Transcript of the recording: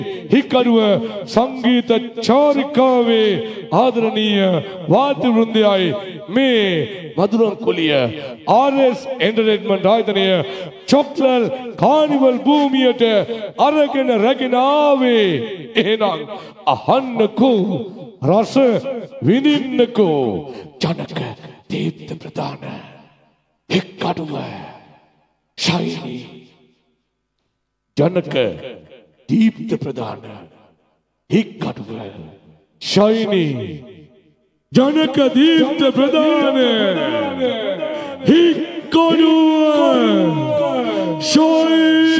හිකරුව සංගීත චාරිකාවේ ආදරණීය වාද්‍ය වෘන්දයයි මේ මధుරම් කුලිය RS එන්ටර්ටේන්මන්ට් ආයතනය චොක්ලර් කානිවල් භූමියට අරගෙන රැගෙන ආවේ. එහෙනම් අහන්නකෝ රස විඳින්නකෝ ජනක දීප්ත ප්‍රදාන හිකරුව ශෛලී ජනක දීප්ත ප්‍රදාන හිකරුව ශෛලී ජනක දීප්ත ප්‍රදාන හිකරුව ශෛලී